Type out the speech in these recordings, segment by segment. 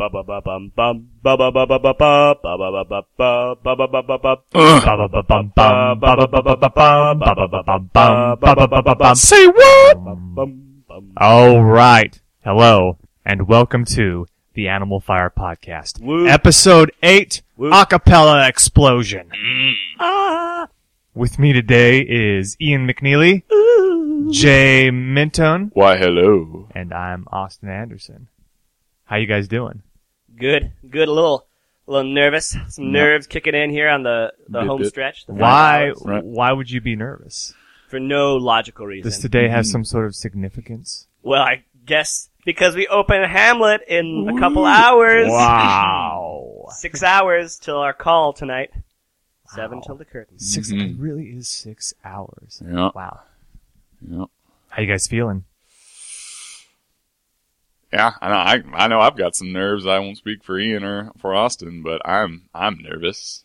Say what? All right. Hello, and welcome to the Animal Fire Podcast. Woo. Episode 8, Woo. Acapella Explosion. With me today is Ian McNeely, Jay Minton, Why, hello. and I'm Austin Anderson. How you guys doing? Good. A little nervous. Some nerves kicking in here on the home bit. stretch. The 5 Why hours. Right. Why would you be nervous? For no logical reason. Does today have some sort of significance? Well, I guess because we open Hamlet in a couple hours. Wow. 6 hours till our call tonight. 7 till the curtain. It really is 6 hours. Yeah. Wow. Yeah. How you guys feeling? Yeah, I know I've got some nerves. I won't speak for Ian or for Austin, but I'm nervous.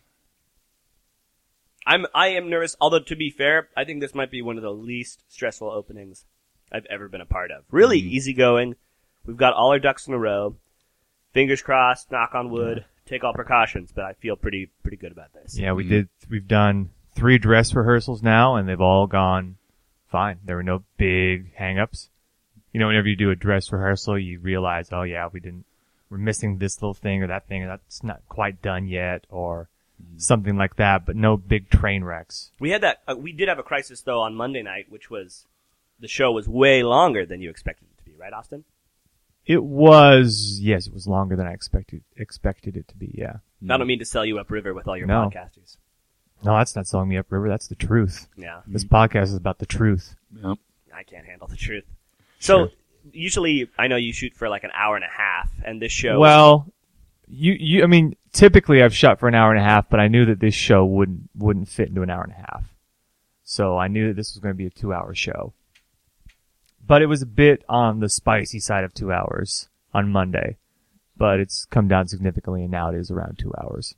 I am nervous, although to be fair, I think this might be one of the least stressful openings I've ever been a part of. Really easygoing. We've got all our ducks in a row. Fingers crossed, knock on wood, take all precautions, but I feel pretty good about this. Yeah, we've done 3 dress rehearsals now, and they've all gone fine. There were no big hang-ups. You know, whenever you do a dress rehearsal, you realize, oh yeah, we're missing this little thing or that thing, or that's not quite done yet, or something like that, but no big train wrecks. We had that. We did have a crisis though on Monday night, which was the show was way longer than you expected it to be, right, Austin? It was longer than I expected it to be, yeah. I don't mean to sell you upriver with all your No. podcasters. No, that's not selling me upriver, that's the truth. Yeah, This podcast is about the truth. Yep. I can't handle the truth. So Sure. usually, I know you shoot for like an hour and a half, and this show. Well, I mean, typically I've shot for an hour and a half, but I knew that this show wouldn't fit into an hour and a half. So I knew that this was going to be a 2-hour show. But it was a bit on the spicy side of 2 hours on Monday. But it's come down significantly, and now it is around 2 hours.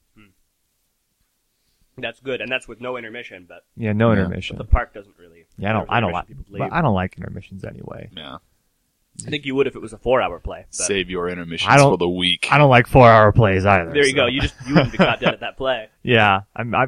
That's good, and that's with no intermission. But Yeah, no Yeah. intermission. the park doesn't really. Yeah, I don't like. People leave. But I don't like intermissions anyway. Yeah. I think you would if it was a 4-hour play. But Save your intermissions I don't- for the week. I don't like 4-hour plays either. there you so. go. You wouldn't be caught dead at that play. Yeah,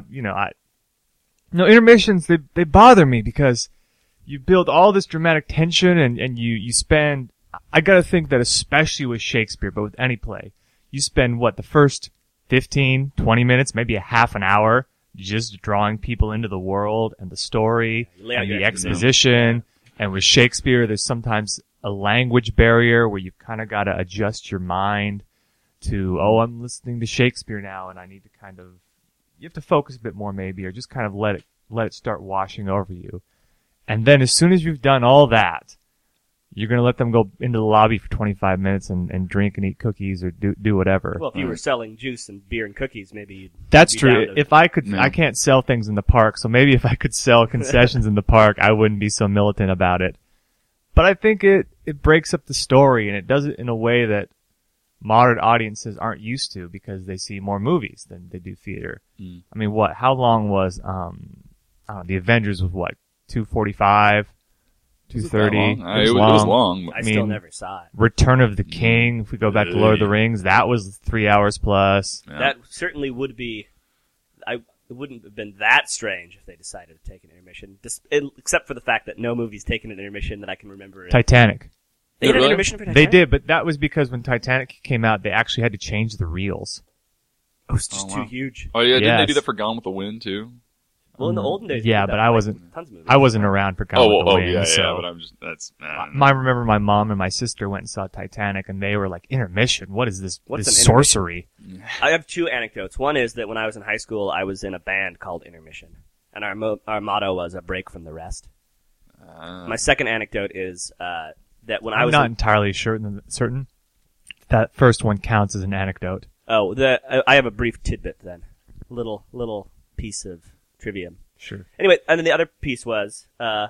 no, intermissions, they bother me because you build all this dramatic tension and you spend, I gotta think that especially with Shakespeare, but with any play, you spend the first 15, 20 minutes, maybe a half an hour, just drawing people into the world and the story You lay out and your the exposition. exposition. And with Shakespeare, there's sometimes a language barrier where you kind of gotta adjust your mind to, I'm listening to Shakespeare now and I need to you have to focus a bit more maybe, or just kind of let it start washing over you. And then as soon as you've done all that, you're going to let them go into the lobby for 25 minutes and drink and eat cookies or do whatever. Well, if you were selling juice and beer and cookies, maybe you'd That's be true. down to- If I could, No. I can't sell things in the park, so maybe if I could sell concessions in the park, I wouldn't be so militant about it. But I think it breaks up the story, and it does it in a way that modern audiences aren't used to because they see more movies than they do theater. Mm. I mean, how long was, The Avengers was 2:45, Was it that 2:30? long? It was long. I I still mean, never saw it. Return of the King, if we go back to Lord of the Rings, that was 3 hours plus. Yeah. That certainly would be. It wouldn't have been that strange if they decided to take an intermission, except for the fact that no movie's taken an intermission that I can remember. Titanic. They had an Really? intermission for They Titanic? did, but that was because when Titanic came out, they actually had to change the reels. It was just Oh, too wow. huge. Oh yeah, didn't they do Yes. that for Gone with the Wind too? Well, in the olden days, they Yeah, did that but I for, wasn't- Tons of movies. I wasn't around for Gone with the Wind, yeah, so but I'm just I remember my mom and my sister went and saw Titanic, and they were like, "Intermission? What is this? What's this an sorcery?" I have 2 anecdotes. One is that when I was in high school, I was in a band called Intermission, and our motto was a break from the rest. My second anecdote is that when I I'm was not entirely certain that first one counts as an anecdote. I have a brief tidbit then, little piece of trivia. Sure. Anyway, and then the other piece was,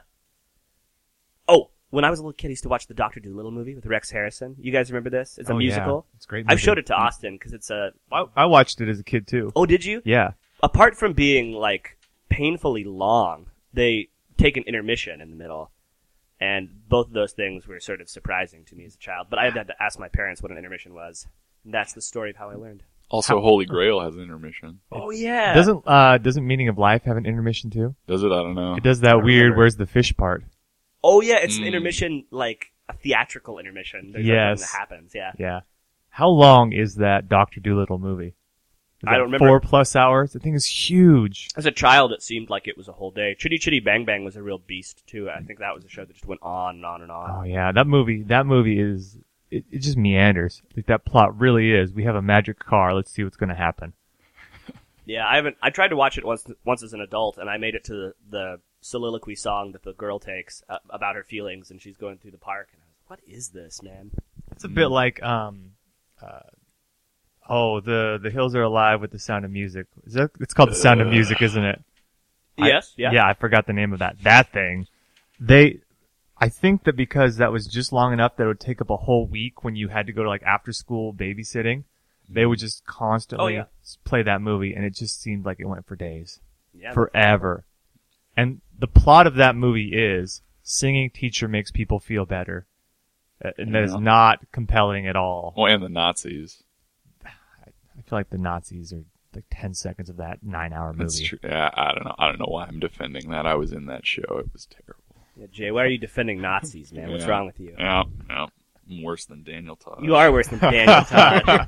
when I was a little kid, I used to watch the Dr. Dolittle movie with Rex Harrison. You guys remember this? It's a musical. Yeah. It's a great. I've movie. showed it to Austin because it's a. I watched it as a kid too. Oh, did you? Yeah. Apart from being like painfully long, they take an intermission in the middle, and both of those things were sort of surprising to me as a child. But I had to ask my parents what an intermission was. And that's the story of how I learned. Also, Holy Grail has intermission. Oh yeah. Doesn't Meaning of Life have an intermission too? Does it? I don't know. It does that weird remember. where's the fish part. Oh yeah, it's an intermission, like a theatrical intermission. There's Yes. something that happens. Yeah. Yeah. How long is that Dr. Dolittle movie? Is I that don't remember. 4+ hours? The thing is huge. As a child, it seemed like it was a whole day. Chitty Chitty Bang Bang was a real beast too. I think that was a show that just went on and on and on. Oh yeah, that movie is it just meanders. Like that plot really is. We have a magic car. Let's see what's going to happen. Yeah, I tried to watch it once as an adult, and I made it to the soliloquy song that the girl takes about her feelings, and she's going through the park. And I was, what is this, man? It's a bit like the Hills Are Alive with the Sound of Music. It's called The Sound of Music, isn't it? Yes, yeah. Yeah, I forgot the name of that thing. I think that because that was just long enough that it would take up a whole week when you had to go to like after school babysitting, they would just constantly play that movie, and it just seemed like it went for days. Yeah. Forever. And the plot of that movie is singing teacher makes people feel better. And that is not compelling at all. Well, and the Nazis. I feel like the Nazis are like 10 seconds of that 9-hour movie. That's true. Yeah, I don't know. I don't know why I'm defending that. I was in that show. It was terrible. Yeah, Jay, why are you defending Nazis, man? What's wrong with you? Yeah. I'm worse than Daniel Todd. You are worse than Daniel Todd.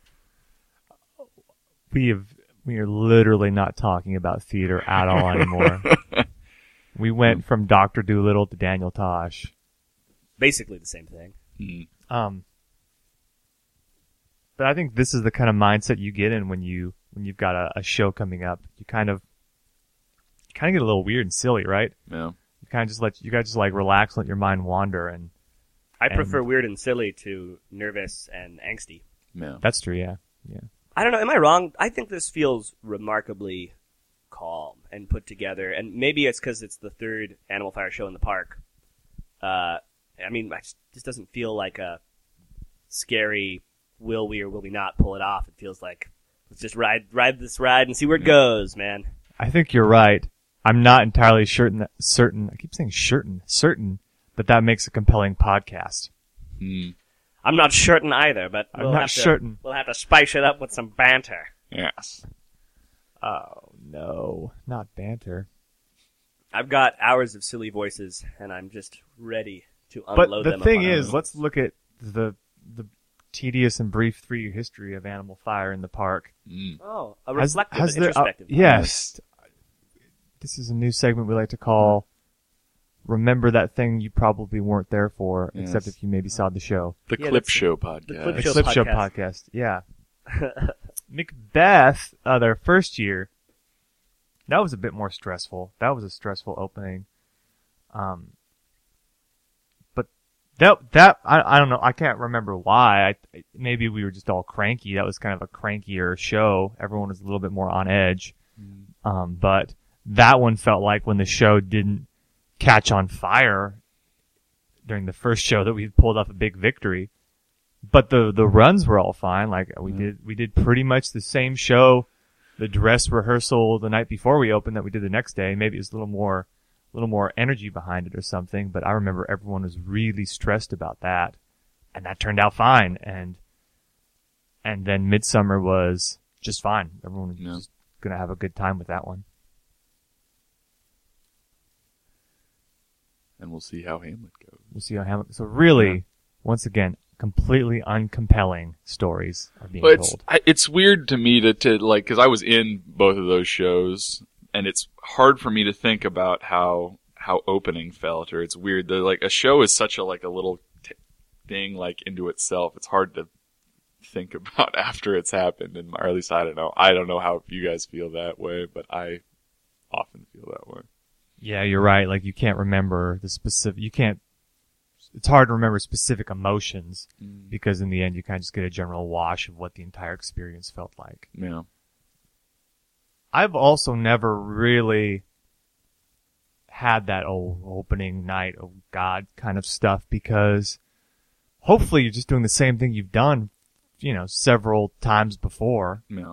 We are literally not talking about theater at all anymore. We went from Dr. Dolittle to Daniel Tosh. Basically the same thing. Mm. But I think this is the kind of mindset you get in when you've got a show coming up. You kind of get a little weird and silly, right? Yeah. You guys just like relax, let your mind wander, and I prefer weird and silly to nervous and angsty. Yeah. that's true. Yeah. I don't know. Am I wrong? I think this feels remarkably calm and put together, and maybe it's because it's the third Animal Fire show in the park. I mean, it just doesn't feel like a scary will we or will we not pull it off. It feels like let's just ride this ride and see where it goes, man. I think you're right. I'm not entirely certain. I keep saying certain that makes a compelling podcast. Mm. I'm not certain either, but I'm not certain. We'll have to spice it up with some banter. Yes. Oh no, not banter. I've got hours of silly voices, and I'm just ready to unload them. But the thing upon is, them. let's look at the tedious and brief 3-year history of Animal Fire in the park. Mm. Oh, a reflective and there- introspective. yes. This is a new segment we like to call Remember That Thing You Probably Weren't There For, Yes. except if you maybe saw the show. The Yeah, Clip that's- Show the podcast. Clip The Show Clip Show podcast. podcast, yeah. Macbeth, their first year, that was a bit more stressful. That was a stressful opening. But that I don't know. I can't remember why. Maybe we were just all cranky. That was kind of a crankier show. Everyone was a little bit more on edge. But that one felt like when the show didn't catch on fire during the first show that we pulled off a big victory. But the runs were all fine. Like we did pretty much the same show, the dress rehearsal the night before we opened that we did the next day. Maybe it was a little more energy behind it or something. But I remember everyone was really stressed about that, and that turned out fine. And then Midsummer was just fine. Everyone was just gonna have a good time with that one. And we'll see how Hamlet goes. We'll see how Hamlet. So really, once again, completely uncompelling stories are being But told. it's weird to me to like, cause I was in both of those shows, and it's hard for me to think about how opening felt, or it's weird that like a show is such a little thing like into itself. It's hard to think about after it's happened, or at least I don't know. I don't know how you guys feel that way, but I often feel that way. Yeah, you're right. Like you can't remember the specific. It's hard to remember specific emotions because in the end you kind of just get a general wash of what the entire experience felt like. Yeah. I've also never really had that opening night, oh God kind of stuff, because hopefully you're just doing the same thing you've done, several times before. Yeah.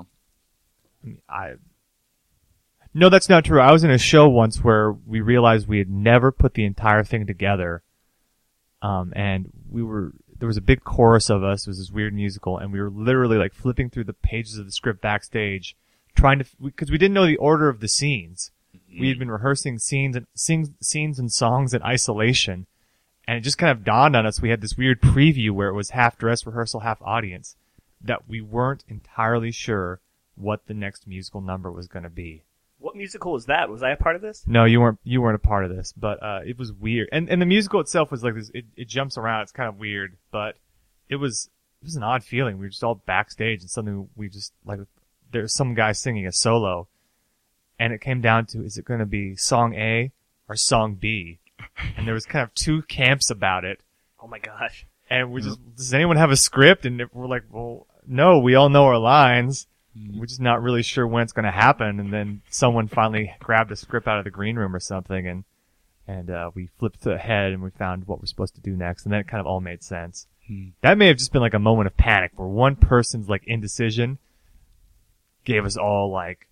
No, that's not true. I was in a show once where we realized we had never put the entire thing together. And there was a big chorus of us. It was this weird musical, and we were literally like flipping through the pages of the script backstage, trying to, because we didn't know the order of the scenes. We had been rehearsing scenes and songs in isolation, and it just kind of dawned on us. We had this weird preview where it was half dress rehearsal, half audience, that we weren't entirely sure what the next musical number was going to be. What musical was that? Was I a part of this? No, you weren't a part of this, but it was weird. And the musical itself was like this. It jumps around. It's kind of weird, but it was an odd feeling. We were just all backstage, and suddenly we just like there's some guy singing a solo. And it came down to, is it going to be song A or song B? And there was kind of two camps about it. Oh my gosh. And we just, does anyone have a script? And we're like, well, no, we all know our lines. We're just not really sure when it's going to happen. And then someone finally grabbed a script out of the green room or something, and we flipped ahead and we found what we're supposed to do next. And then it kind of all made sense. That may have just been like a moment of panic where one person's like indecision gave us all like,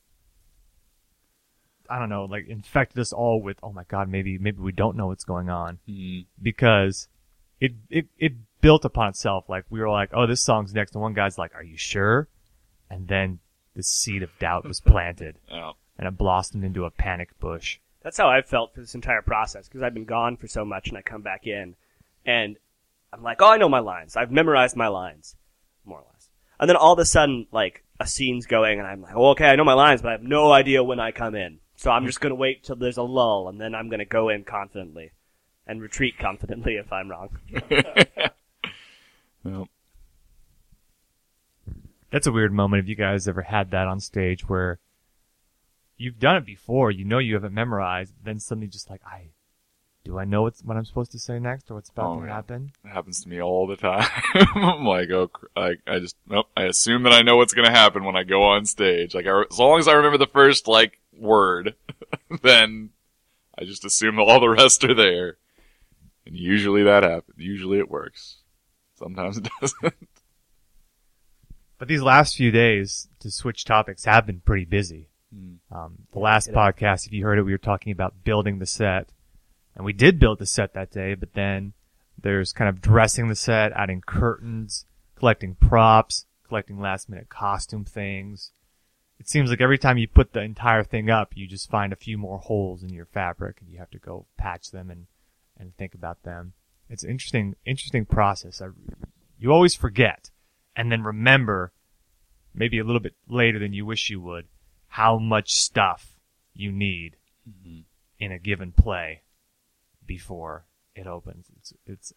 I don't know, like infected us all with, oh my God, maybe we don't know what's going on. Because it built upon itself. Like we were like, oh, this song's next. And one guy's like, are you sure? And then the seed of doubt was planted. Oh. And it blossomed into a panic bush. That's how I've felt for this entire process, because I've been gone for so much and I come back in and I'm like, oh, I know my lines. I've memorized my lines, more or less. And then all of a sudden, like, a scene's going and I'm like, oh, okay, I know my lines, but I have no idea when I come in. So I'm just going to wait till there's a lull, and then I'm going to go in confidently and retreat confidently if I'm wrong. Well, that's a weird moment. Have you guys ever had that on stage where you've done it before, you know you have it memorized, then suddenly just like, do I know what I'm supposed to say next or what's about to happen? It happens to me all the time. I'm like, I assume that I know what's going to happen when I go on stage. Like, as long as I remember the first, like, word, then I just assume all the rest are there. And usually that happens. Usually it works. Sometimes it doesn't. But these last few days, to switch topics, have been pretty busy. The last podcast, if you heard it, we were talking about building the set. And we did build the set that day, but then there's kind of dressing the set, adding curtains, collecting props, collecting last minute costume things. It seems like every time you put the entire thing up, you just find a few more holes in your fabric and you have to go patch them and think about them. It's an interesting process. You always forget and then remember, maybe a little bit later than you wish you would, how much stuff you need in a given play before it opens. It's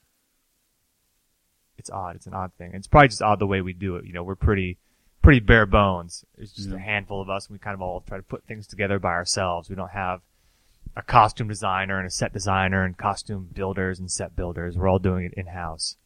odd. It's an odd thing. It's probably just odd the way we do it. You know, we're pretty bare bones. It's just a handful of us, and we kind of all try to put things together by ourselves. We don't have a costume designer and a set designer and costume builders and set builders. We're all doing it in-house.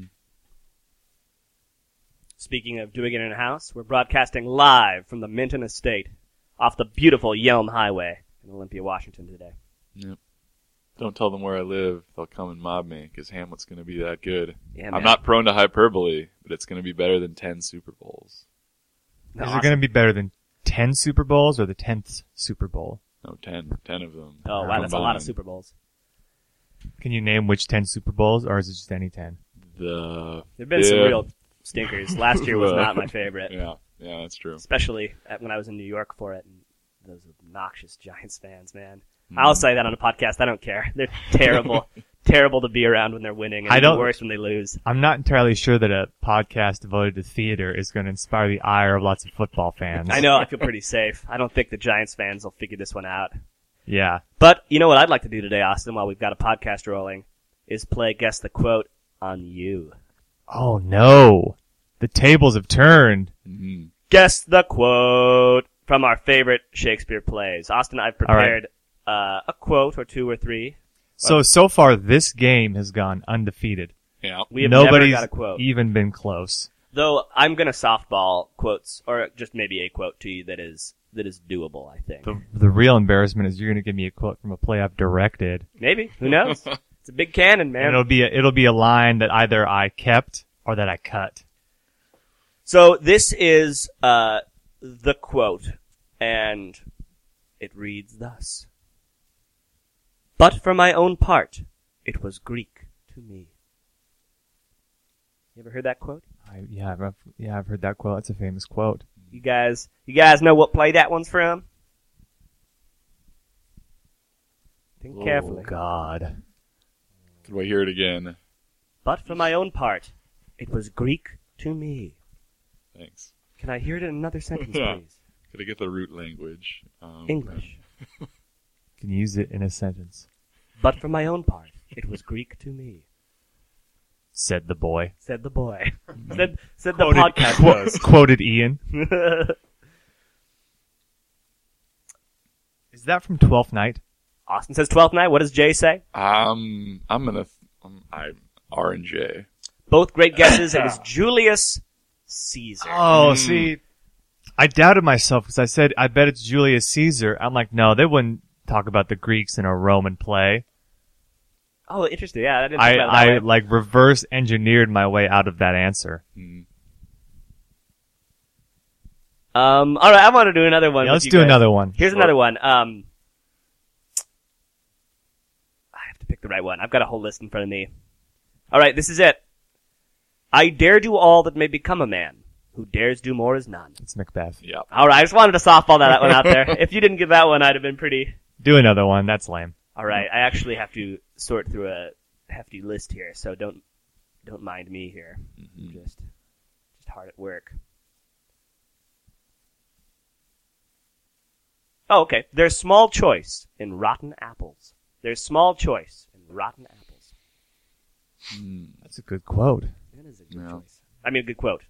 Speaking of doing it in-house, we're broadcasting live from the Minton Estate off the beautiful Yelm Highway in Olympia, Washington today. Yep. Don't tell them where I live. They'll come and mob me because Hamlet's going to be that good. Yeah, man. I'm not prone to hyperbole, but it's going to be better than 10 Super Bowls. Is it going to be better than 10 Super Bowls or the 10th Super Bowl? No, 10 of them. Oh, wow, that's a lot of Super Bowls. Can you name which 10 Super Bowls, or is it just any 10? There've been some real stinkers. Last year was not my favorite. Yeah, that's true. Especially when I was in New York for it, and those obnoxious Giants fans, man. I'll say that on a podcast. I don't care. They're terrible. Terrible to be around when they're winning, and even worse when they lose. I'm not entirely sure that a podcast devoted to theater is going to inspire the ire of lots of football fans. I know. I feel pretty safe. I don't think the Giants fans will figure this one out. Yeah. But you know what I'd like to do today, Austin, while we've got a podcast rolling, is play Guess the Quote on you. Oh, no. The tables have turned. Mm-hmm. Guess the Quote from our favorite Shakespeare plays. Austin, I've prepared a quote or two or three. So far, this game has gone undefeated. Yeah. We have Nobody's never got a quote. even been close. Though I'm going to softball quotes, or just maybe a quote to you that is doable, I think. The real embarrassment is you're going to give me a quote from a play I've directed. Maybe. Who knows? It's a big cannon, man. And it'll be a line that either I kept or that I cut. So this is the quote, and it reads thus. But for my own part, it was Greek to me. You ever heard that quote? I've heard that quote. That's a famous quote. You guys know what play that one's from? Think carefully. Oh, God. Could we hear it again? But for my own part, it was Greek to me. Thanks. Can I hear it in another sentence, Yeah. please? Could I get the root language? English. Can you use it in a sentence? But for my own part, it was Greek to me. Said the boy. Said the boy. said the podcast host. Quoted Ian. Is that from Twelfth Night? Austin says 12th night. What does Jay say? I'm gonna. I'm R and J. Both great guesses. It was Julius Caesar. Oh, see, I doubted myself because I said, I bet it's Julius Caesar. I'm like, no, they wouldn't talk about the Greeks in a Roman play. Oh, interesting. Yeah, I didn't think about it that I way. like reverse engineered my way out of that answer. All right, I want to do another one. Yeah, with let's you do guys. another one. Here's Sure. another one. I have to pick the right one. I've got a whole list in front of me. All right, this is it. I dare do all that may become a man. Who dares do more is none. It's Macbeth. Yeah. All right, I just wanted to softball that one out there. If you didn't get that one, I'd have been pretty. Do another one. That's lame. All right, I actually have to sort through a hefty list here, so don't mind me here. Just hard at work. Oh, okay. There's small choice in rotten apples. There's small choice in rotten apples. That's a good quote. That is a good Yeah. choice. I mean, a good quote.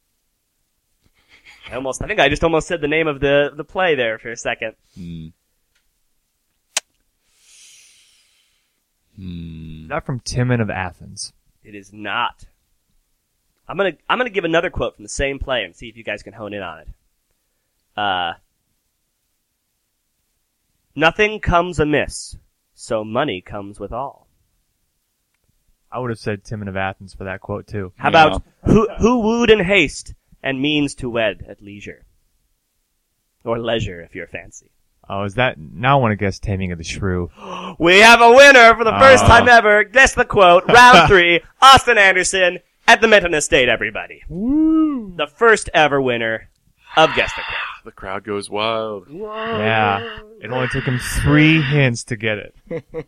I think I just almost said the name of the play there for a second. Is that from Timon of Athens? It is not. I'm gonna give another quote from the same play and see if you guys can hone in on it. Nothing comes amiss, so money comes with all. I would have said Timon of Athens for that quote too. How about who wooed in haste and means to wed at leisure, or leisure if you're fancy. Oh, is that? Now I want to guess Taming of the Shrew. We have a winner for the first time ever. Guess the quote. Round 3. Austin Anderson at the Minton Estate. Everybody. Woo! The first ever winner of Guess the Quote. The crowd goes wild. Yeah. It only took him 3 hints to get it.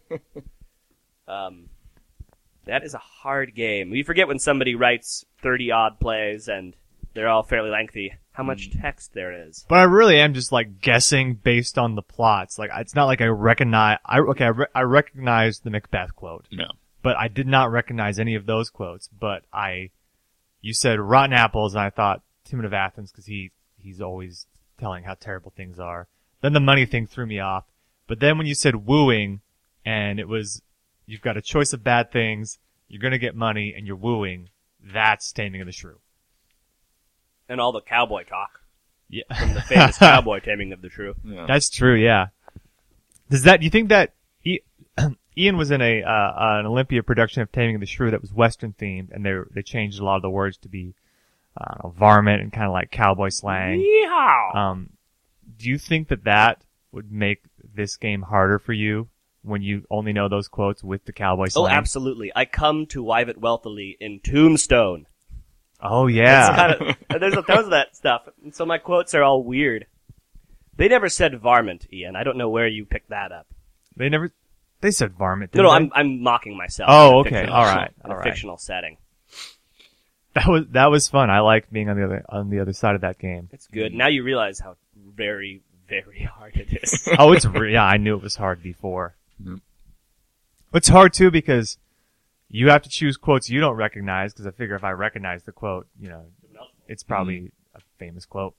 That is a hard game. You forget when somebody writes 30-odd plays and they're all fairly lengthy, how much text there is. But I really am just like guessing based on the plots. Like it's not like I recognize. I recognize the Macbeth quote, Yeah. but I did not recognize any of those quotes. But you said rotten apples, and I thought Timon of Athens because he's always telling how terrible things are. Then the money thing threw me off. But then when you said wooing, and it was you've got a choice of bad things, you're gonna get money, and you're wooing. That's Taming of the Shrew. And all the cowboy talk. Yeah. From the famous cowboy Taming of the Shrew. Yeah. That's true, yeah. Do you think that Ian was in an Olympia production of Taming of the Shrew that was Western themed, and they changed a lot of the words to be varmint and kind of like cowboy slang. Yeehaw! Do you think that would make this game harder for you when you only know those quotes with the cowboy Oh, slang? absolutely. I come to wive it wealthily in Tombstone. Oh, yeah. There's a tons of that stuff. And so my quotes are all weird. They never said varmint, Ian. I don't know where you picked that up. They said varmint, No, didn't they? I'm mocking myself. Oh, in a okay. fictional- All right. In All a right. fictional setting. That was fun. I liked being on the other side of that game. It's good. Now you realize how very, very hard it is. Oh, yeah, I knew it was hard before. Yep. It's hard too because you have to choose quotes you don't recognize because I figure if I recognize the quote, it's probably a famous quote.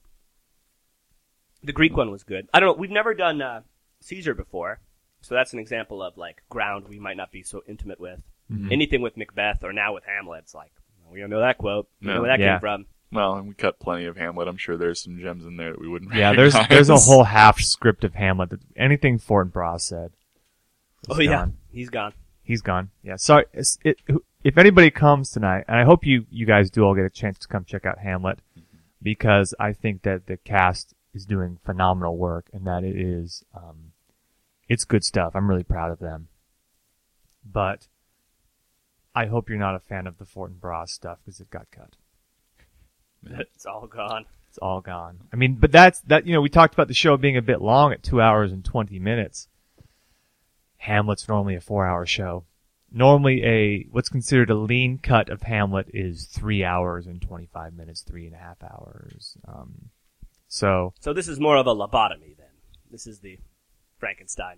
The Greek one was good. I don't know. We've never done Caesar before, so that's an example of like ground we might not be so intimate with. Mm-hmm. Anything with Macbeth or now with Hamlet, it's like we don't know that quote. We don't know No. where that Yeah. came from. Well, and we cut plenty of Hamlet. I'm sure there's some gems in there that we wouldn't Yeah, recognize. there's a whole half script of Hamlet. Anything Fortinbras said. is Oh yeah, gone. he's gone. He's gone. Yeah, sorry. If anybody comes tonight, and I hope you guys do all get a chance to come check out Hamlet, because I think that the cast is doing phenomenal work, and that it is, it's good stuff. I'm really proud of them. But I hope you're not a fan of the Fortinbras stuff because it got cut. It's all gone. It's all gone. I mean, but that, we talked about the show being a bit long at 2 hours and 20 minutes. Hamlet's normally a 4-hour show. Normally what's considered a lean cut of Hamlet is 3 hours and 25 minutes, 3.5 hours. So this is more of a lobotomy then. This is the Frankenstein.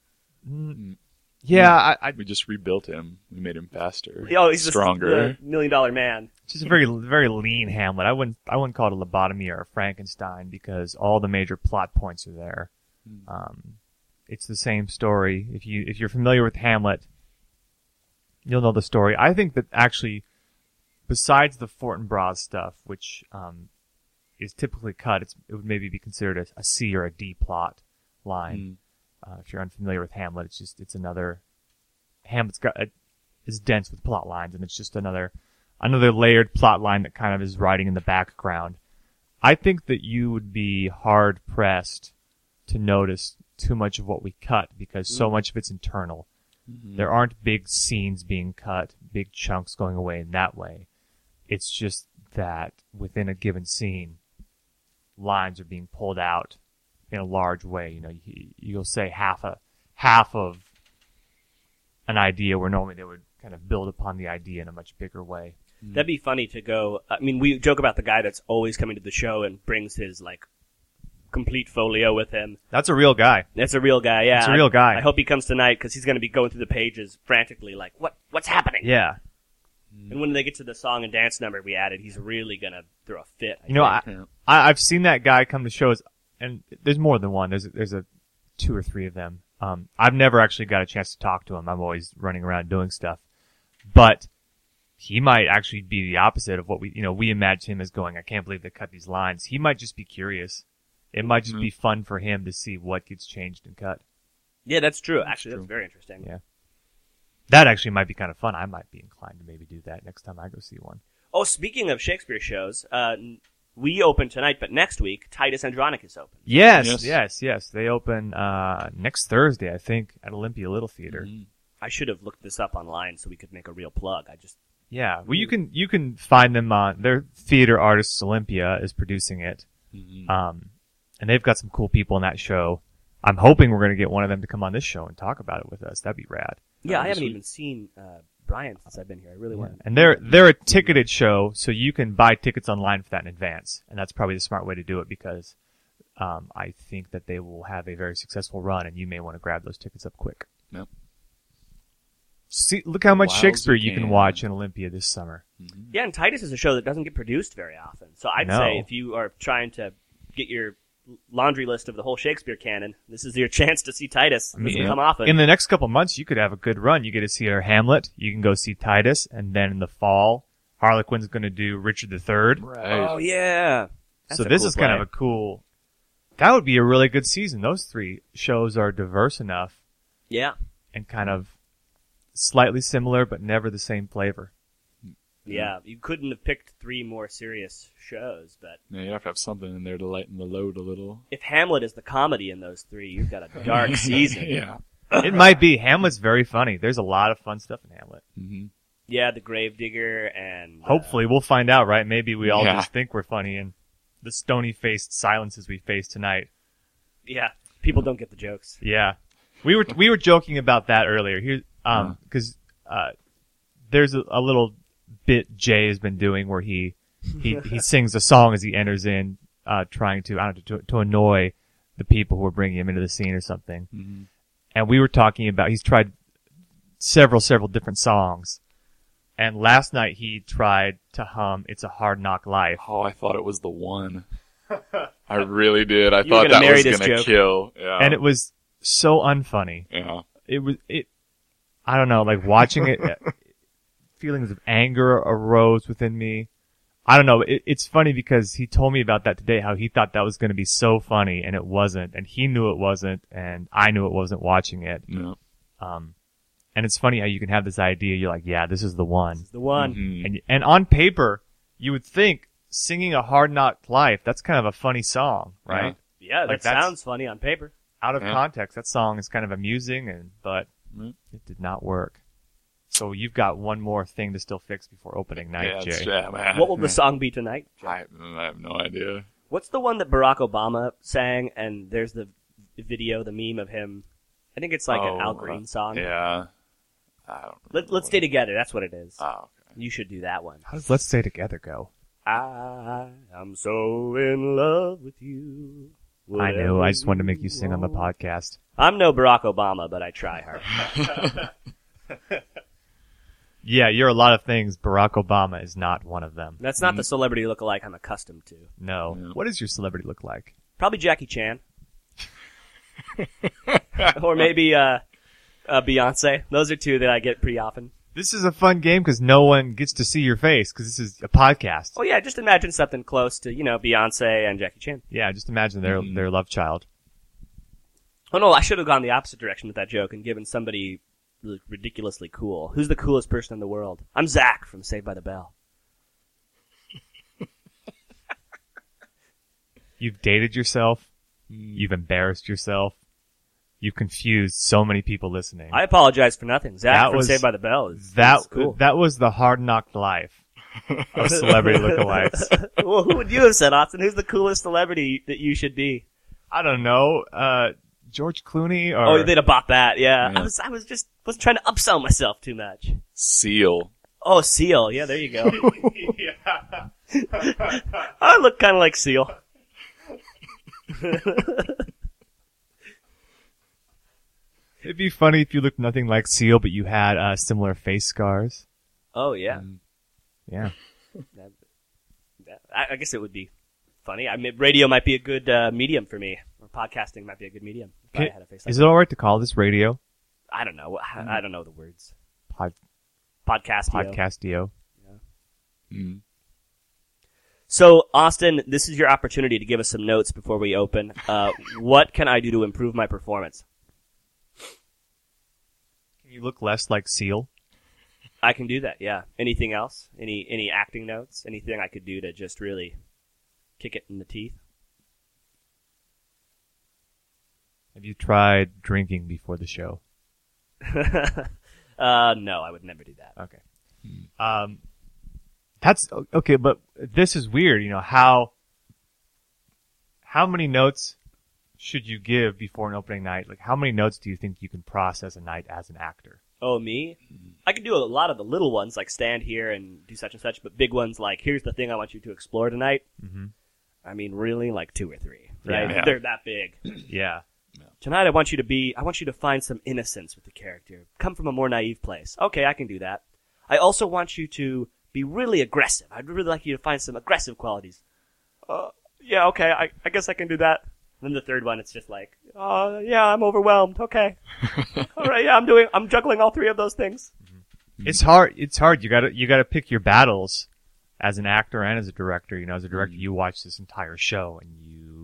Yeah, We just rebuilt him. We made him faster, He's stronger. just the $1 million man. it's just a very, very lean Hamlet. I wouldn't call it a lobotomy or a Frankenstein because all the major plot points are there. It's the same story. If you're familiar with Hamlet, you'll know the story. I think that actually, besides the Fortinbras stuff, which is typically cut, it would maybe be considered a C or a D plot line. If you're unfamiliar with Hamlet, it's another. Hamlet's is dense with plot lines, and it's just another layered plot line that kind of is riding in the background. I think that you would be hard pressed to notice too much of what we cut because so much of it's internal. There aren't big scenes being cut, big chunks going away in that way. It's just that within a given scene, lines are being pulled out in a large way. You'll say half of an idea where normally they would kind of build upon the idea in a much bigger way. That'd be funny to go. I mean, we joke about the guy that's always coming to the show and brings his complete folio with him. That's a real guy. That's a real guy. Yeah, It's a real guy. I hope he comes tonight because he's going to be going through the pages frantically, like what's happening. Yeah. And when they get to the song and dance number we added, he's really going to throw a fit. I think. think. I've seen that guy come to shows, and there's more than one. There's a 2 or 3 of them. I've never actually got a chance to talk to him. I'm always running around doing stuff. But he might actually be the opposite of what we imagine him as going, I can't believe they cut these lines. He might just be curious. It might just be fun for him to see what gets changed and cut. Yeah, that's true. Actually, that's very interesting. Yeah. That actually might be kind of fun. I might be inclined to maybe do that next time I go see one. Oh, speaking of Shakespeare shows, we open tonight, but next week, Titus Andronicus opens. Yes. They open next Thursday, I think, at Olympia Little Theater. I should have looked this up online so we could make a real plug. Yeah, well, you can find them on their Theater Artists Olympia is producing it, and they've got some cool people in that show. I'm hoping we're going to get one of them to come on this show and talk about it with us. That'd be rad. Yeah, I haven't even seen Brian since I've been here. I really want to. And they're a ticketed show, so you can buy tickets online for that in advance, and that's probably the smart way to do it because I think that they will have a very successful run, and you may want to grab those tickets up quick. Yep. See, look how much While Shakespeare you you can can. watch in Olympia this summer. Yeah, and Titus is a show that doesn't get produced very often. So I'd No. say if you are trying to get your laundry list of the whole Shakespeare canon, this is your chance to see Titus. This doesn't come often. In the next couple months, you could have a good run. You get to see our Hamlet. You can go see Titus, and then in the fall, Harlequin's going to do Richard III. Right. Oh, yeah. That's So a this cool is kind play. of a cool. That would be a really good season. Those 3 shows are diverse enough Yeah. and kind of slightly similar, but never the same flavor. Yeah. You couldn't have picked 3 more serious shows, but Yeah, you have to have something in there to lighten the load a little. if Hamlet is the comedy in those 3, you've got a dark season. Yeah. It might be. Hamlet's very funny. There's a lot of fun stuff in Hamlet. Mm-hmm. Yeah, the Gravedigger and... Hopefully, we'll find out, right? Maybe we all Yeah. just think we're funny, and the stony-faced silences we face tonight. Yeah. People don't get the jokes. Yeah, we were joking about that earlier. Here, because there's a little bit Jay has been doing where he sings a song as he enters in, trying to annoy the people who are bringing him into the scene or something. Mm-hmm. And we were talking about he's tried several different songs, and last night he tried to hum "It's a Hard Knock Life." Oh, I thought it was the one. I really did. I You were thought gonna that marry was this going to joke. kill. Yeah. And it was so unfunny. Yeah. I don't know, like watching it, feelings of anger arose within me. I don't know. It's funny because he told me about that today, how he thought that was going to be so funny and it wasn't, and he knew it wasn't, and I knew it wasn't watching it. Yeah. And it's funny how you can have this idea, you're like, yeah, this is the one. The one. Mhm. And on paper, you would think singing A Hard Knock Life, that's kind of a funny song, right? Yeah, that Like, that's- sounds funny on paper. Out of Yeah. context, that song is kind of amusing, but Mhm. it did not work. So you've got one more thing to still fix before opening night, Jay. Man. What will the song be tonight? I have no idea. What's the one that Barack Obama sang? And there's the video, the meme of him. I think it's like an Al Green song. Yeah. I don't remember Let's Stay Together. That's what it is. Oh, okay. You should do that one. How does Let's Stay Together go? I am so in love with you. I know. I just wanted to make you sing on the podcast. I'm no Barack Obama, but I try hard. Yeah, you're a lot of things. Barack Obama is not one of them. That's not the celebrity lookalike I'm accustomed to. No. Yeah. What does your celebrity look like? Probably Jackie Chan. Or maybe Beyonce. Those are two that I get pretty often. This is a fun game because no one gets to see your face because this is a podcast. Oh yeah, just imagine something close to, Beyonce and Jackie Chan. Yeah, just imagine their love child. Oh no, I should have gone the opposite direction with that joke and given somebody ridiculously cool. Who's the coolest person in the world? I'm Zach from Saved by the Bell. You've dated yourself. You've embarrassed yourself. You've confused so many people listening. I apologize for nothing. Zach That from was- Saved by the Bell is cool. That was the hard knock life of celebrity lookalikes. Well, who would you have said, Austin? Who's the coolest celebrity that you should be? I don't know, George Clooney or Oh, they'd have bought that. Yeah. Yeah. I wasn't trying to upsell myself too much. Seal. Oh, Seal. Yeah, there you go. I look kind of like Seal. It'd be funny if you looked nothing like Seal, but you had similar face scars. Oh yeah. Yeah. I guess it would be funny. I mean, radio might be a good medium for me, or podcasting might be a good medium. If I had a face like Is it all right to call this radio? I don't know. I don't know the words. Podcast Podcastio. Mm. So, Austin, this is your opportunity to give us some notes before we open. What can I do to improve my performance? Can you look less like Seal? I can do that, yeah. Anything else? Any acting notes? Anything I could do to just really kick it in the teeth? Have you tried drinking before the show? No, I would never do that. Okay. That's okay, but this is weird. You know, how many notes should you give before an opening night? Like, how many notes do you think you can process a night as an actor? Oh, me? I can do a lot of the little ones, like stand here and do such and such, but big ones like, here's the thing I want you to explore tonight. Mm-hmm. I mean, really, like 2 or 3, right? Yeah. They're that big. Yeah. Tonight I want you to find some innocence with the character. Come from a more naive place. Okay, I can do that. I also want you to be really aggressive. I'd really like you to find some aggressive qualities. Yeah, okay, I guess I can do that. And then the third one, it's just like, yeah, I'm overwhelmed. Okay. All right, yeah, I'm juggling all 3 of those things. It's hard. You gotta pick your battles as an actor and as a director. You know, as a director, you watch this entire show and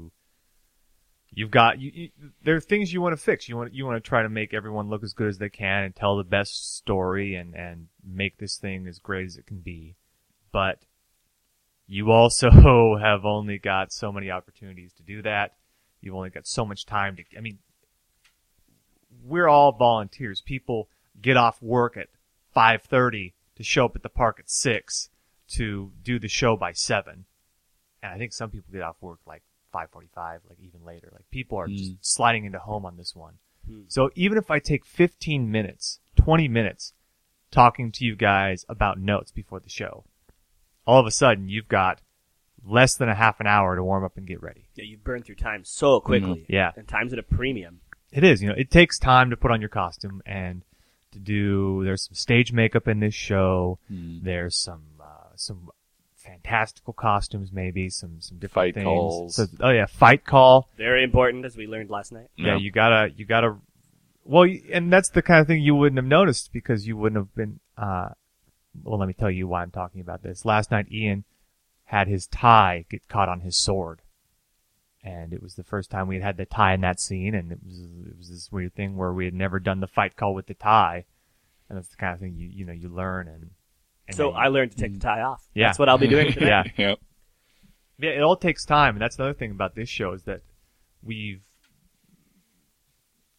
there are things you want to fix. You want to try to make everyone look as good as they can and tell the best story and make this thing as great as it can be. But you also have only got so many opportunities to do that. You've only got so much time to, I mean, we're all volunteers. People get off work at 5:30 to show up at the park at 6 to do the show by 7. And I think some people get off work like 5:45, like even later. Like people are just sliding into home on this one. So even if I take 15 minutes, 20 minutes talking to you guys about notes before the show, all of a sudden you've got less than a half an hour to warm up and get ready. Yeah, you burn through time so quickly. Yeah. And time's at a premium. It is, you know, it takes time to put on your costume and there's some stage makeup in this show. There's some fantastical costumes, maybe some different Fight things. calls. So, fight call. Very important, as we learned last night. Yeah, you gotta, well, and that's the kind of thing you wouldn't have noticed because you wouldn't have been, well, let me tell you why I'm talking about this. Last night, Ian had his tie get caught on his sword. And it was the first time we had the tie in that scene, and it was this weird thing where we had never done the fight call with the tie. And that's the kind of thing you learn and So then I learned to take the tie off. Yeah. That's what I'll be doing today. Yeah. Yep. Yeah, it all takes time, and that's another thing about this show is that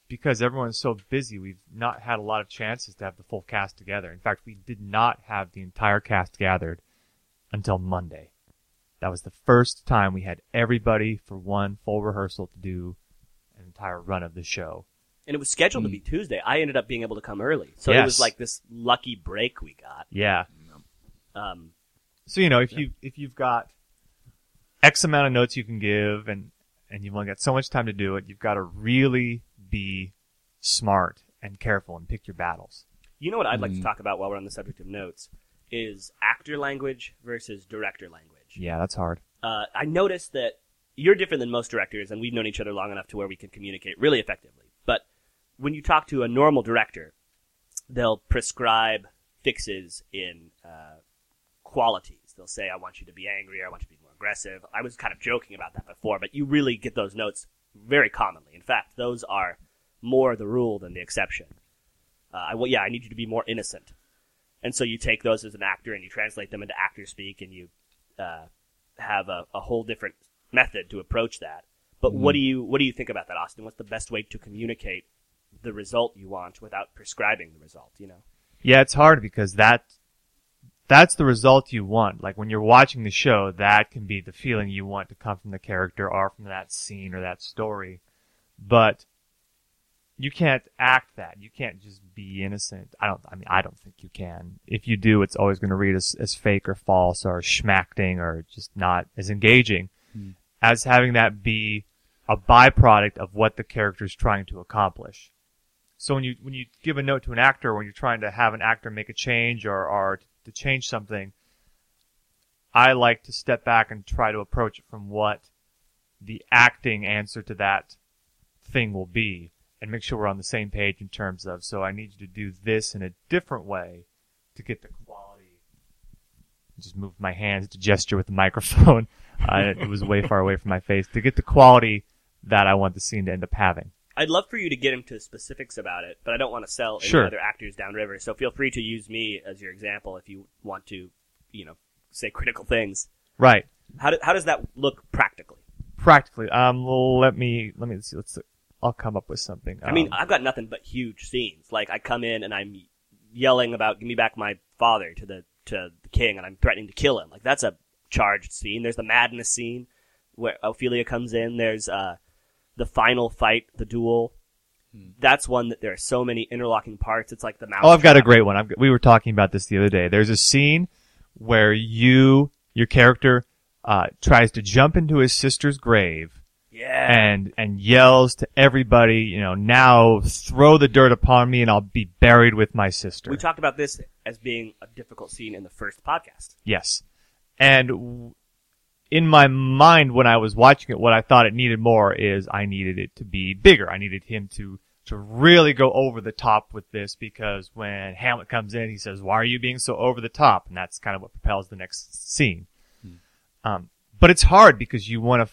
because everyone's so busy, we've not had a lot of chances to have the full cast together. In fact, we did not have the entire cast gathered until Monday. That was the first time we had everybody for one full rehearsal to do an entire run of the show. And it was scheduled to be Tuesday. I ended up being able to come early. So Yes. it was like this lucky break we got. Yeah. Um, So, if you've got X amount of notes you can give and you've only got so much time to do it, you've got to really be smart and careful and pick your battles. you know what I'd like to talk about while we're on the subject of notes is actor language versus director language. Yeah, that's hard. I noticed that you're different than most directors, and we've known each other long enough to where we can communicate really effectively. But when you talk to a normal director, they'll prescribe fixes in qualities. They'll say, I want you to be angry, or I want you to be more aggressive. I was kind of joking about that before, but you really get those notes very commonly. In fact, those are more the rule than the exception. I need you to be more innocent. And so you take those as an actor and you translate them into actor speak, and you have a whole different method to approach that. But what do you think about that, Austin? What's the best way to communicate the result you want without prescribing the result, Yeah, it's hard because that's the result you want. Like when you're watching the show, that can be the feeling you want to come from the character or from that scene or that story. But you can't act that. You can't just be innocent. I don't think you can. If you do, it's always going to read as fake or false or schmacting or just not as engaging as having that be a byproduct of what the character is trying to accomplish. So when you give a note to an actor, when you're trying to have an actor make a change or to change something, I like to step back and try to approach it from what the acting answer to that thing will be, and make sure we're on the same page in terms of, so I need you to do this in a different way to get the quality. Just move my hands to gesture with the microphone. It was way far away from my face. To get the quality that I want the scene to end up having. I'd love for you to get into specifics about it, but I don't want to sell any Sure. other actors downriver. So feel free to use me as your example if you want to, say critical things. Right. How does that look practically? Practically. Let me see. I'll come up with something. I mean, I've got nothing but huge scenes. Like I come in and I'm yelling about "Give me back my father" to the king, and I'm threatening to kill him. Like that's a charged scene. There's the madness scene where Ophelia comes in. There's the final fight, the duel. That's one that there are so many interlocking parts. It's like the mouse. Oh, I've got a great one. We were talking about this the other day. There's a scene where your character, tries to jump into his sister's grave. Yeah. And yells to everybody, now throw the dirt upon me and I'll be buried with my sister. We talked about this as being a difficult scene in the first podcast. Yes. And in my mind, when I was watching it, what I thought it needed more is I needed it to be bigger. I needed him to really go over the top with this, because when Hamlet comes in, he says, "Why are you being so over the top?" And that's kind of what propels the next scene. But it's hard because you want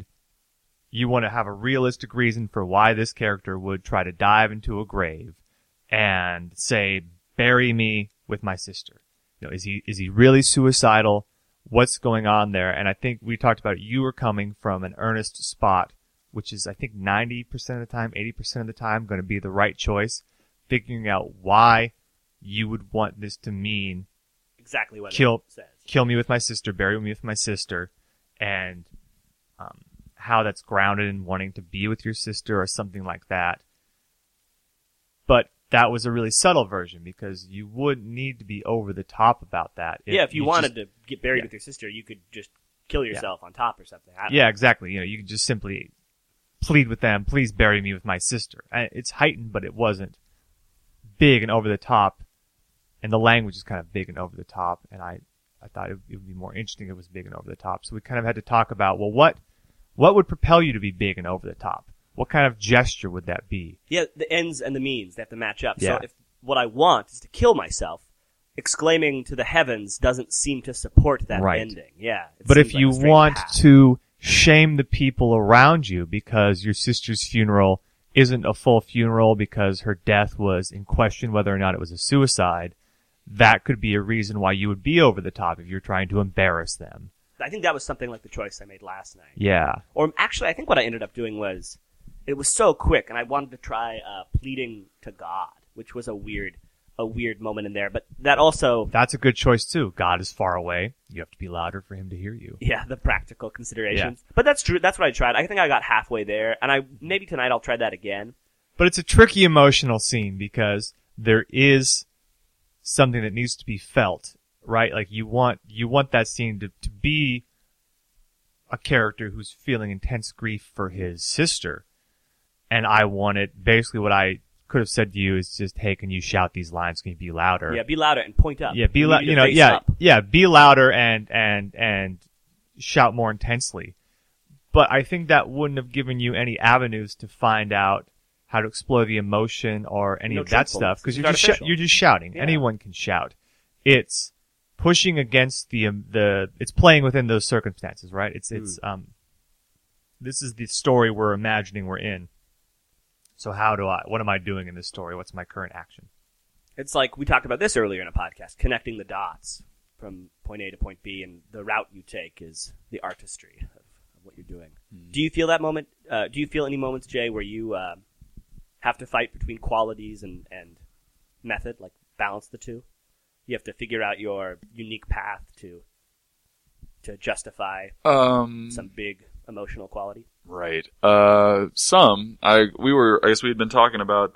to have a realistic reason for why this character would try to dive into a grave and say, "Bury me with my sister." Is he really suicidal? What's going on there? And I think we talked about it. You were coming from an earnest spot, which is, I think, 90% of the time, 80% of the time, going to be the right choice. Figuring out why you would want this to mean Exactly what Kill- it says. kill me with my sister, bury me with my sister, and how that's grounded in wanting to be with your sister or something like that. But that was a really subtle version, because you wouldn't need to be over the top about that. If you wanted just- to get buried Yeah. with your sister, you could just kill yourself on top or something. I don't Yeah, exactly. You could just simply plead with them, "Please bury me with my sister." And it's heightened, but it wasn't big and over the top. And the language is kind of big and over the top. And I thought it would be more interesting if it was big and over the top. So we kind of had to talk about, well, what would propel you to be big and over the top? What kind of gesture would that be? Yeah, the ends and the means, they have to match up. Yeah. So if what I want is to kill myself, exclaiming to the heavens doesn't seem to support that Right. ending. Yeah. it But seems if like you a strange want path. to shame the people around you because your sister's funeral isn't a full funeral because her death was in question whether or not it was a suicide, that could be a reason why you would be over the top if you're trying to embarrass them. I think that was something like the choice I made last night. Yeah. Or actually, I think what I ended up doing was, it was so quick, and I wanted to try pleading to God, which was a weird moment in there. But that also, That's a good choice too. God is far away. You have to be louder for him to hear you. yeah, the practical considerations. But that's true. That's what I tried. I think I got halfway there, and maybe tonight I'll try that again. But it's a tricky emotional scene because there is something that needs to be felt, right? Like you want that scene to be a character who's feeling intense grief for his sister. And I wanted, basically what I could have said to you is just, hey, can you shout these lines? Can you be louder? Yeah, be louder and point up. Yeah, be You loud. need to You know, face yeah, up. yeah, be louder and shout more intensely. But I think that wouldn't have given you any avenues to find out how to explore the emotion or any No of that truthfulness. stuff because It's you're just shouting. Yeah. Anyone can shout. It's pushing against it's playing within those circumstances, right? It's this is the story we're imagining we're in. So what am I doing in this story? What's my current action? It's like we talked about this earlier in a podcast, connecting the dots from point A to point B, and the route you take is the artistry of what you're doing. Do you feel that moment? Do you feel any moments, Jay, where you have to fight between qualities and method, like balance the two? You have to figure out your unique path to justify some big emotional quality. Right. I guess we had been talking about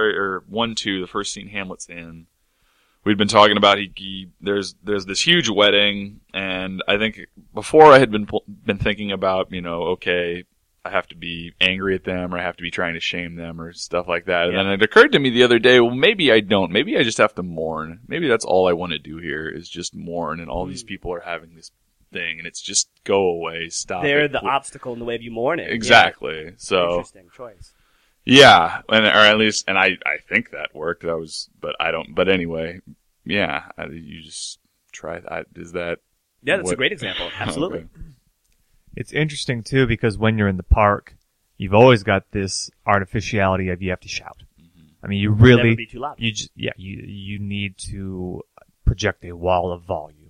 the first scene Hamlet's in. We'd been talking about there's this huge wedding, and I think before I had been thinking about, okay, I have to be angry at them, or I have to be trying to shame them, or stuff like that. And then it occurred to me the other day, well, maybe I don't. Maybe I just have to mourn. Maybe that's all I want to do here is just mourn, and all these people are having this thing, and it's just go away, stop. They're the obstacle in the way of you mourning. Exactly. Yeah. So Interesting choice. yeah, or at least, and I think that worked. But I don't. But anyway, yeah, you just try that. Is that? Yeah, that's a great example. Absolutely. Okay. It's interesting too because when you're in the park, you've always got this artificiality of you have to shout. I mean, you really Never be too loud. you need to project a wall of volume.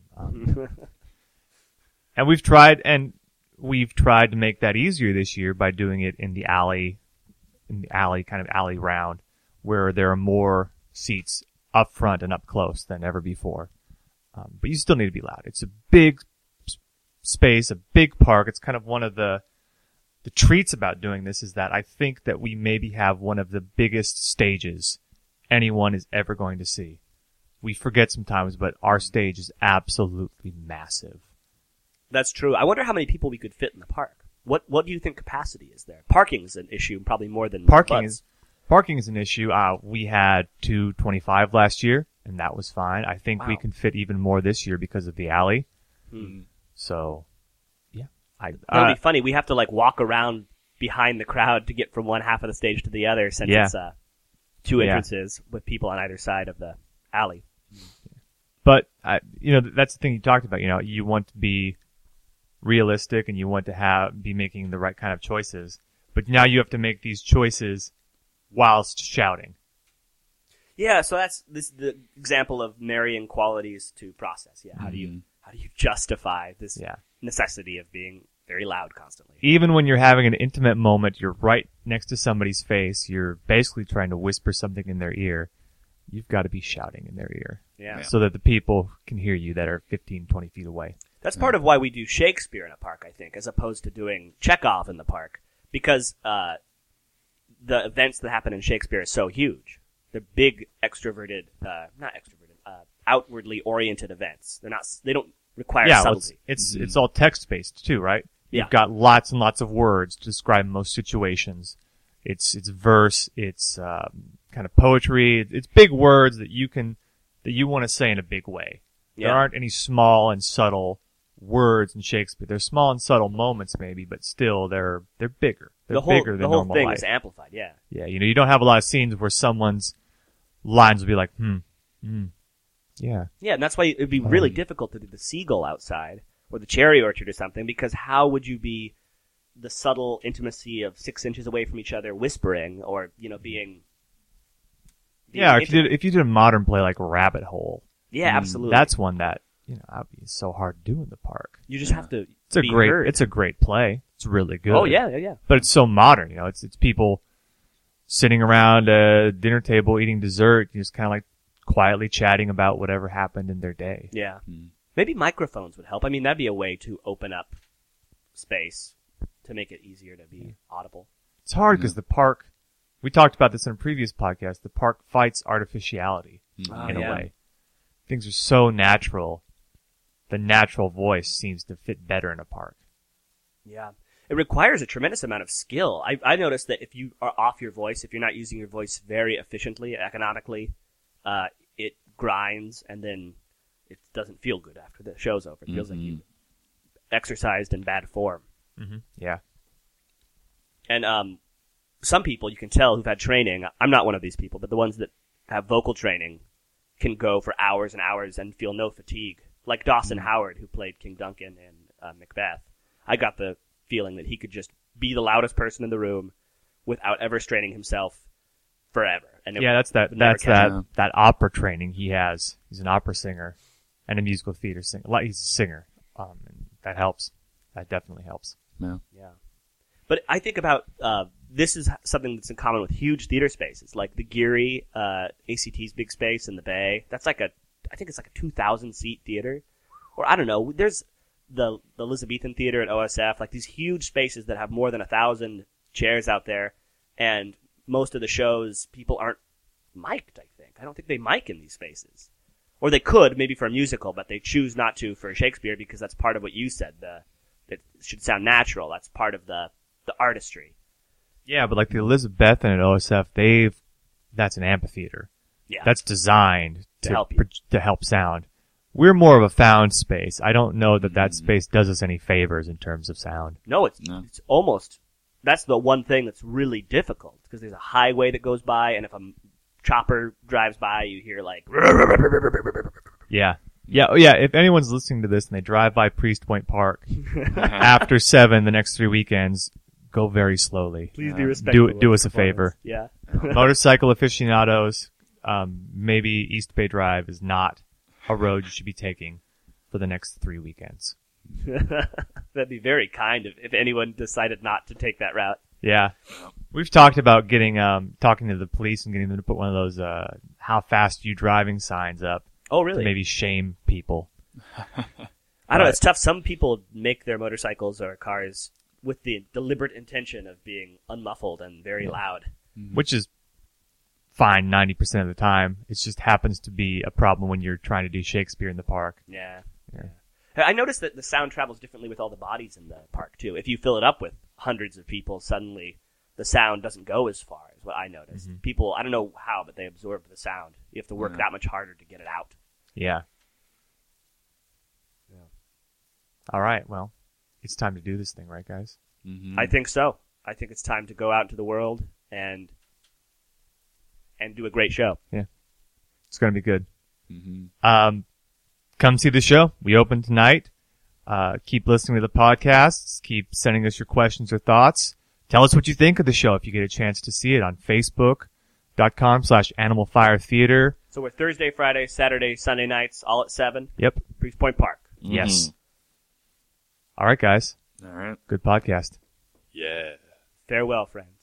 And we've tried to make that easier this year by doing it in the alley kind of alley round, where there are more seats up front and up close than ever before. But you still need to be loud. It's a big space, a big park. It's kind of one of the treats about doing this is that I think that we maybe have one of the biggest stages anyone is ever going to see. We forget sometimes, but our stage is absolutely massive. That's true. I wonder how many people we could fit in the park. What do you think capacity is there? Parking is an issue, probably more than Parking butts. is an issue. We had 225 last year, and that was fine. I think we can fit even more this year because of the alley. So, yeah. That'll be funny. We have to walk around behind the crowd to get from one half of the stage to the other, since it's two entrances with people on either side of the alley. But that's the thing you talked about. You want to be realistic and you want to be making the right kind of choices. But now you have to make these choices whilst shouting. Yeah, so that's the example of marrying qualities to process. Yeah, how do you justify this necessity of being very loud constantly? Even when you're having an intimate moment, you're right next to somebody's face. You're basically trying to whisper something in their ear. You've got to be shouting in their ear. Yeah. So that the people can hear you that are 15, 20 feet away. That's part of why we do Shakespeare in a park, I think, as opposed to doing Chekhov in the park. Because the events that happen in Shakespeare are so huge. They're big, outwardly oriented events. They don't require subtlety. It's all text-based too, right? Yeah. You've got lots and lots of words to describe most situations. It's verse, it's kind of poetry. It's big words that you want to say in a big way. Yeah. There aren't any small and subtle words in Shakespeare. There's small and subtle moments maybe, but still they're bigger. They're bigger than normal life. The whole thing is amplified, yeah. Yeah, you don't have a lot of scenes where someone's lines will be like, yeah. Yeah, and that's why it would be really difficult to do the seagull outside or the cherry orchard or something, because how would you be the subtle intimacy of 6 inches away from each other whispering or, being Yeah, if you did a modern play like Rabbit Hole. Yeah, absolutely. That's one that that'd be so hard to do in the park. You just have to It's a be great, heard. it's a great play. It's really good. Oh, yeah. But it's so modern, it's people sitting around a dinner table eating dessert, just kind of like quietly chatting about whatever happened in their day. Yeah. Mm. Maybe microphones would help. I mean, that'd be a way to open up space to make it easier to be audible. It's hard because the park, we talked about this in a previous podcast, the park fights artificiality Mhm. in yeah. a way. Things are so natural. The natural voice seems to fit better in a park. Yeah. It requires a tremendous amount of skill. I noticed that if you are off your voice, if you're not using your voice very efficiently, economically, it grinds and then it doesn't feel good after the show's over. It feels like you exercised in bad form. Mm-hmm. Yeah. And some people you can tell who've had training, I'm not one of these people, but the ones that have vocal training can go for hours and hours and feel no fatigue. Like Dawson Howard, who played King Duncan in Macbeth. I got the feeling that he could just be the loudest person in the room without ever straining himself forever. And it That's would never catch him. that opera training he has. He's an opera singer and a musical theater singer. He's a singer. And that helps. That definitely helps. Yeah. Yeah. But I think about, this is something that's in common with huge theater spaces, like the Geary, ACT's big space in the Bay. That's I think it's like a 2,000 seat theater. Or I don't know, there's the Elizabethan Theater at OSF, like these huge spaces that have more than 1,000 chairs out there. And most of the shows, people aren't mic'd, I think. I don't think they mic in these spaces. Or they could, maybe for a musical, but they choose not to for Shakespeare because that's part of what you said. It should sound natural. That's part of the artistry. Yeah, but like the Elizabethan at OSF, that's an amphitheater. Yeah. That's designed To help you. to help sound. We're more of a found space. I don't know that space does us any favors in terms of sound. No, it's almost, that's the one thing that's really difficult because there's a highway that goes by and if a chopper drives by, you hear like, Yeah. Yeah. If anyone's listening to this and they drive by Priest Point Park after 7 the next 3 weekends, go very slowly. please be respectful. Do of us a the performance. favor. Yeah. Motorcycle aficionados, maybe East Bay Drive is not a road you should be taking for the next 3 weekends. That'd be very kind if anyone decided not to take that route. Yeah. We've talked about talking to the police and getting them to put one of those, how fast you driving signs up Oh, to really? maybe shame people. I don't know. It's tough. Some people make their motorcycles or cars with the deliberate intention of being unmuffled and very loud. Which is fine 90% of the time. It just happens to be a problem when you're trying to do Shakespeare in the park. Yeah. Yeah. I noticed that the sound travels differently with all the bodies in the park, too. If you fill it up with hundreds of people, suddenly the sound doesn't go as far, is what I noticed. People, I don't know how, but they absorb the sound. You have to work that much harder to get it out. Yeah. All right. Well, it's time to do this thing, right, guys? Mm-hmm. I think so. I think it's time to go out into the world and do a great show. It's going to be good. Mm-hmm. Come see the show. We open tonight. Keep listening to the podcasts. Keep sending us your questions or thoughts. Tell us what you think of the show if you get a chance to see it on Facebook.com/Animal Fire Theater. So we're Thursday, Friday, Saturday, Sunday nights, all at 7. Yep. Priest Point Park. Yes. All right, guys. All right. Good podcast. Yeah. Farewell, friends.